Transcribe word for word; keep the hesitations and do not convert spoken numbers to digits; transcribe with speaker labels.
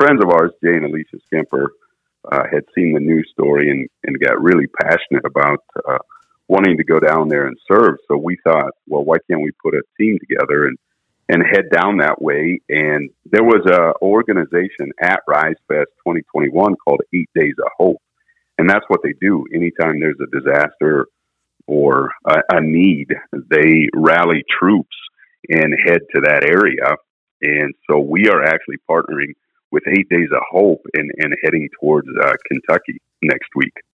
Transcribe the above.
Speaker 1: friends of ours, Jay and Alicia Skimper, uh, had seen the news story and, and got really passionate about uh, wanting to go down there and serve. So we thought, well, why can't we put a team together and, and head down that way? And there was a organization at Rise Fest twenty twenty-one called Eight Days of Hope. And that's what they do. Anytime there's a disaster or a, a need, they rally troops and head to that area. And so we are actually partnering with Eight Days of Hope and, and heading towards uh, Kentucky next week.